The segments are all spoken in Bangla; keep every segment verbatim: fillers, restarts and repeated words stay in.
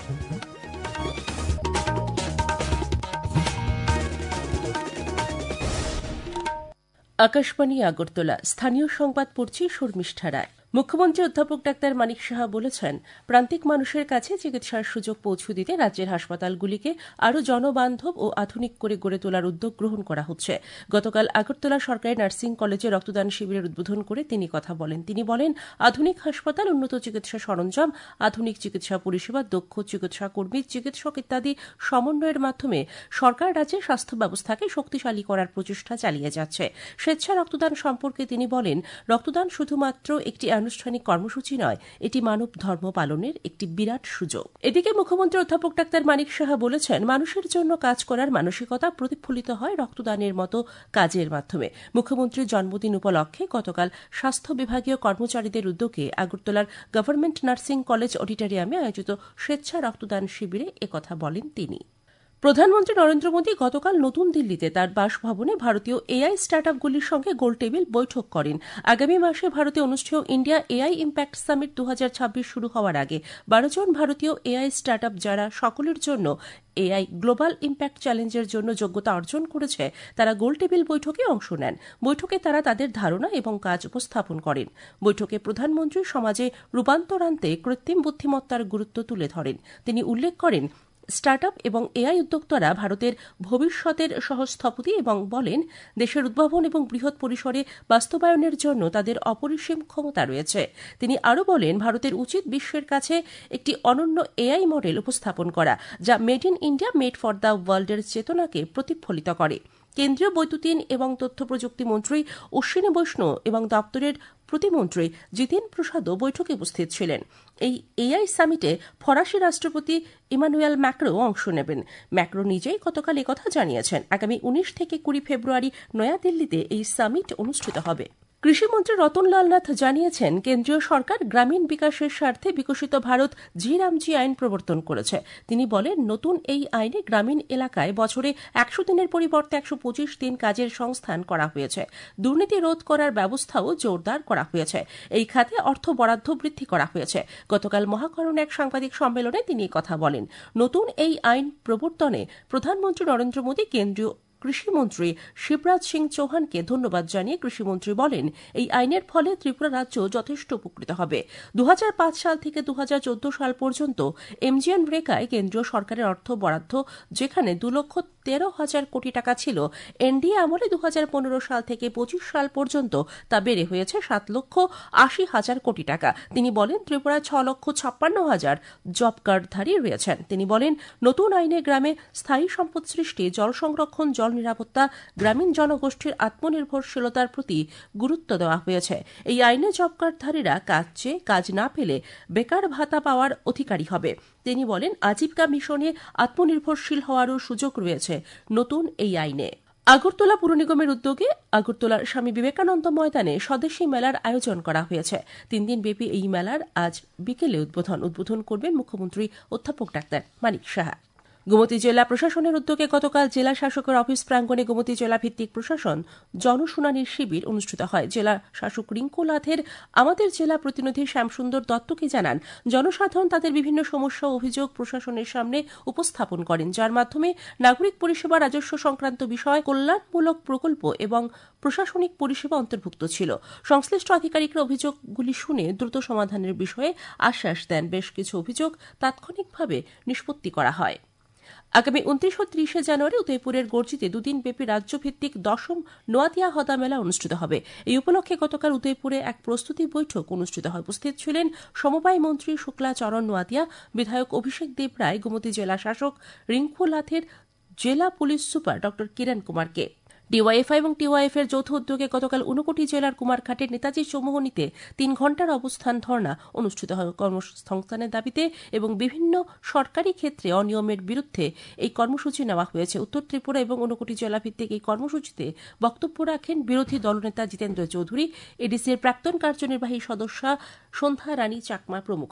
আকাশবাণী আগরতলা, স্থানীয় সংবাদ পড়ছি শর্মিষ্ঠা রায়। মুখ্যমন্ত্রী অধ্যাপক ডাক্তার মানিক সাহা বলেছেন, প্রান্তিক মানুষের কাছে চিকিৎসার সুযোগ পৌঁছে দিতে রাজ্যের হাসপাতালগুলিকে আরও জনবান্ধব ও আধুনিক করে গড়ে তোলার উদ্যোগ গ্রহণ করা হচ্ছে। গতকাল আগরতলা সরকারি নার্সিং কলেজে রক্তদান শিবিরের উদ্বোধন করে তিনি কথা বলেন। তিনি বলেন, আধুনিক হাসপাতাল, উন্নত চিকিৎসা সরঞ্জাম, আধুনিক চিকিৎসা পরিষেবা, দক্ষ চিকিৎসা কর্মী, চিকিৎসক ইত্যাদি সমন্বয়ের মাধ্যমে সরকার রাজ্যের স্বাস্থ্য ব্যবস্থাকে শক্তিশালী করার প্রচেষ্টা চালিয়ে যাচ্ছে। স্বেচ্ছা রক্তদান সম্পর্কে তিনি বলেন, রক্তদান শুধুমাত্র একটি আনুষ্ঠানিক কর্মসূচি নয়, এটি মানব ধর্ম পালনের একটি বিরাট সুযোগ। এদিকে মুখ্যমন্ত্রী অধ্যাপক ডাক্তার মানিক সাহা বলেছেন, মানুষের জন্য কাজ করার মানসিকতা প্রতিফলিত হয় রক্তদানের মতো কাজের মাধ্যমে। মুখ্যমন্ত্রীর জন্মদিন উপলক্ষে গতকাল স্বাস্থ্য বিভাগীয় কর্মচারীদের উদ্যোগে আগরতলার গভর্নমেন্ট নার্সিং কলেজ অডিটোরিয়ামে আয়োজিত স্বেচ্ছা রক্তদান শিবিরে একথা বলেন তিনি। প্রধানমন্ত্রী নরেন্দ্র মোদী গতকাল নতুন দিল্লিতে তার বাসভবনে ভারতীয় এআই স্টার্ট আপগুলির সঙ্গে গোলটেবিল বৈঠক করেন। আগামী মাসে ভারতে অনুষ্ঠেয় ইন্ডিয়া এআই ইম্প্যাক্ট সামিট দু হাজার ছাব্বিশ শুরু হওয়ার আগে বারো জন ভারতীয় এআই স্টার্ট আপ যারা সকলের জন্য এআই গ্লোবাল ইম্প্যাক্ট চ্যালেঞ্জের জন্য যোগ্যতা অর্জন করেছে, তারা গোলটেবিল বৈঠকে অংশ নেন। বৈঠকে তারা তাদের ধারণা এবং কাজ উপস্থাপন করেন। বৈঠকে প্রধানমন্ত্রী সমাজে রূপান্তর আনতে কৃত্রিম বুদ্ধিমত্তার গুরুত্ব তুলে ধরেন। তিনি উল্লেখ করেন, স্টার্ট আপ এবং এআই উদ্যোক্তারা ভারতের ভবিষ্যতের সহস্থপতি এবং বলেন, দেশের উদ্ভাবন এবং বৃহৎ পরিসরে বাস্তবায়নের জন্য তাদের অপরিসীম ক্ষমতা রয়েছে। তিনি আরও বলেন, ভারতের উচিত বিশ্বের কাছে একটি অনন্য এআই মডেল উপস্থাপন করা, যা made in India, made for the ওয়ার্ল্ডের চেতনাকে প্রতিফলিত করে। কেন্দ্রীয় বৈদ্যুতিন এবং তথ্য প্রযুক্তি মন্ত্রী অশ্বিনী বৈষ্ণব এবং দপ্তরের প্রতিমন্ত্রী জিতেন প্রসাদও বৈঠকে উপস্থিত ছিলেন। এই এআই সামিটে ফরাসি রাষ্ট্রপতি ইমানুয়েল ম্যাক্রো অংশ নেবেন। ম্যাক্রো নিজেই গতকাল একথা জানিয়েছেন। আগামী উনিশ থেকে কুড়ি ফেব্রুয়ারি নয়াদিল্লিতে এই সামিট অনুষ্ঠিত হবে। কৃষিমন্ত্রী রতনলাল নাথ জানিয়েছেন, কেন্দ্রীয় সরকার গ্রামীণ বিকাশের স্বার্থে বিকশিত ভারত জি রামজি আইন প্রবর্তন করেছে। তিনি বলেন, নতুন এই আইনে গ্রামীণ এলাকায় বছরে একশো দিনের পরিবর্তে একশো পঁচিশ দিন কাজের সংস্থান করা হয়েছে। দুর্নীতি রোধ করার ব্যবস্থাও জোরদার করা হয়েছে। এই খাতে অর্থ বরাদ্দ বৃদ্ধি করা হয়েছে। গতকাল মহাকরণে এক সাংবাদিক সম্মেলনে তিনি কথা বলেন। নতুন এই আইন প্রবর্তনে প্রধানমন্ত্রী নরেন্দ্র মোদী, কেন্দ্রীয় কৃষিমন্ত্রী শিবরাজ সিং চৌহানকে ধন্যবাদ জানিয়ে কৃষিমন্ত্রী বলেন, এই আইনের ফলে ত্রিপুরা রাজ্য যথেষ্ট উপকৃত হবে। দু হাজার পাঁচ সাল থেকে দু হাজার চোদ্দ সাল পর্যন্ত এমজিএন রেকায় কেন্দ্রীয় সরকারের অর্থ বরাদ্দ, যেখানে দু লক্ষ তেরো হাজার কোটি টাকা ছিল, এনডিএ আমলে দু হাজার পনেরো সাল থেকে পঁচিশ সাল পর্যন্ত তা বেড়ে হয়েছে সাত লক্ষ আশি হাজার কোটি টাকা। তিনি বলেন, ত্রিপুরায় ছ লক্ষ ছাপ্পান্ন হাজার জব কার্ডধারী রয়েছেন। তিনি বলেন, নতুন আইনে গ্রামে স্থায়ী সম্পদ সৃষ্টি, জল সংরক্ষণ, জল নিরাপত্তা, গ্রামীণ জনগোষ্ঠীর আত্মনির্ভরশীলতার প্রতি গুরুত্ব দেওয়া হয়েছে। এই আইনে জব কার্ডধারীরা কাজ চেয়ে কাজ না পেলে বেকার ভাতা পাওয়ার অধিকারী হবে। তিনি বলেন, আজীবিকা মিশনে আত্মনির্ভরশীল হওয়ারও সুযোগ রয়েছে নতুন এই আইনে। আগরতলা পুর নিগমের উদ্যোগে আগরতলার স্বামী বিবেকানন্দ ময়দানে স্বদেশী মেলার আয়োজন করা হয়েছে। তিন দিন ব্যাপী এই মেলার আজ বিকেলে উদ্বোধন উদ্বোধন করবেন মুখ্যমন্ত্রী অধ্যাপক ডাক্তার মানিক সাহা। গোমতী জেলা প্রশাসনের উদ্যোগে গতকাল জেলা শাসকের অফিস প্রাঙ্গণে গোমতী জেলা ভিত্তিক প্রশাসন জনশুনানির শিবির অনুষ্ঠিত হয়। জেলা শাসক রিঙ্কু লাথের আমাদের জেলা প্রতিনিধি শ্যামসুন্দর দত্তকে জানান, জনসাধারণ তাদের বিভিন্ন সমস্যা ও অভিযোগ প্রশাসনের সামনে উপস্থাপন করেন, যার মাধ্যমে নাগরিক পরিষেবা, রাজস্ব সংক্রান্ত বিষয়, কল্যাণমূলক প্রকল্প এবং প্রশাসনিক পরিষেবা অন্তর্ভুক্ত ছিল। সংশ্লিষ্ট আধিকারিকরা অভিযোগগুলি শুনে দ্রুত সমাধানের বিষয়ে আশ্বাস দেন। বেশ কিছু অভিযোগ তাৎক্ষণিকভাবে নিষ্পত্তি করা হয়। আগামী উনত্রিশ ও ত্রিশে জানুয়ারি উদয়পুরের গর্জিতে দুদিন ব্যাপী রাজ্যভিত্তিক দশম নোয়াতিয়া হদা মেলা অনুষ্ঠিত হবে। এই উপলক্ষে গতকাল উদয়পুরে এক প্রস্তুতি বৈঠক অনুষ্ঠিত হয়। উপস্থিত ছিলেন সমবায় মন্ত্রী শুক্লাচরণ নোয়াতিয়া, বিধায়ক অভিষেক দেব রায়, গোমতী জেলা শাসক রিঙ্কু লাথের, জেলা পুলিশ সুপার ড কিরণ কুমারকে। ডিওয়াইএফআই এবং টিওয়াইএফ এর যৌথ উদ্যোগে গতকাল ঊনকোটি জেলার কুমারঘাটের নেতাজি চৌমুহনীতে তিন ঘণ্টার অবস্থান ধর্ণা অনুষ্ঠিত হয়। কর্মসংস্থানের দাবিতে এবং বিভিন্ন সরকারি ক্ষেত্রে অনিয়মের বিরুদ্ধে এই কর্মসূচি নেওয়া হয়েছে। উত্তর ত্রিপুরা এবং ঊনকোটি জেলা ভিত্তিক এই কর্মসূচিতে বক্তব্য রাখেন বিরোধী দলনেতা জিতেন্দ্র চৌধুরী, এডিসির প্রাক্তন কার্যনির্বাহী সদস্যা সন্ধ্যা রানী চাকমা প্রমুখ।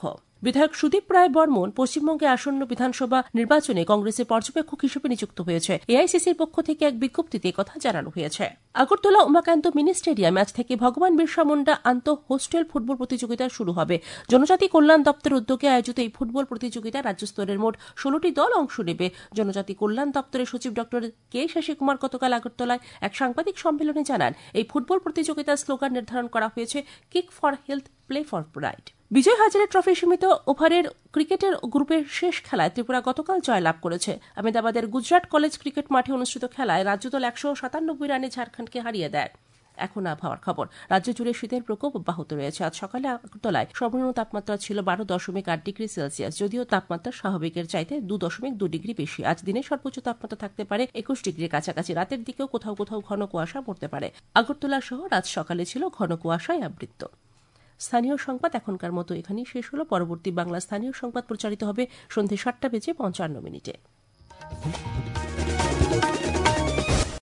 বিধায়ক সুদীপ রায় বর্মন পশ্চিমবঙ্গে আসন্ন বিধানসভা নির্বাচনে কংগ্রেসের পর্যবেক্ষক হিসেবে নিযুক্ত হয়েছে। এআইসিসির পক্ষ থেকে এক বিজ্ঞপ্তিতে কথা জানানো হয়েছে। আগরতলা উমাকান্ত মিনি স্টেডিয়ামে আজ থেকে ভগবান বিরসা মুন্ডা আন্তঃ হোস্টেল ফুটবল প্রতিযোগিতা শুরু হবে। জনজাতি কল্যাণ দপ্তরের উদ্যোগে আয়োজিত এই ফুটবল প্রতিযোগিতায় রাজ্য স্তরের মোট ষোলোটি দল অংশ নেবে। জনজাতি কল্যাণ দপ্তরের সচিব ডক্টর কে শশী কুমার গতকাল আগরতলায় এক সাংবাদিক সম্মেলনে জানান, এই ফুটবল প্রতিযোগিতার স্লোগান নির্ধারণ করা হয়েছে kick for health, play for pride. Vijay Hazare trophy সীমিত ওভারের ক্রিকেটের গ্রুপের শেষ খেলায় ত্রিপুরা গতকাল জয়লাভ করেছে। আহমেদাবাদের গুজরাট কলেজ ক্রিকেট মাঠে অনুষ্ঠিত খেলায় রাজ্যদল একশো সাতানব্বই রানে ঝাড়খণ্ডকে হারিয়ে দেয়। এখন আবহাওয়ার খবর। রাজ্য জুড়ে শীতের প্রকোপ অব্যাহত রয়েছে। আজ সকালে আগরতলায় সর্বনিম্ন তাপমাত্রা ছিল বারো দশমিক আট ডিগ্রি সেলসিয়াস, যদিও তাপমাত্রা স্বাভাবিকের চাইতে দু দশমিক দু ডিগ্রি বেশি। আজ দিনের সর্বোচ্চ তাপমাত্রা থাকতে পারে একুশ ডিগ্রির কাছাকাছি। রাতের দিকেও কোথাও কোথাও ঘন কুয়াশা পড়তে পারে। আগরতলা শহর আজ সকালে ছিল ঘন কুয়াশায় আবৃত। স্থানীয় সংবাদ এখনকার মতো এখানেই শেষ হলো। পরবর্তী বাংলা স্থানীয় সংবাদ প্রচারিত হবে সন্ধ্যে সাতটা বেজে পঞ্চান্ন মিনিটে।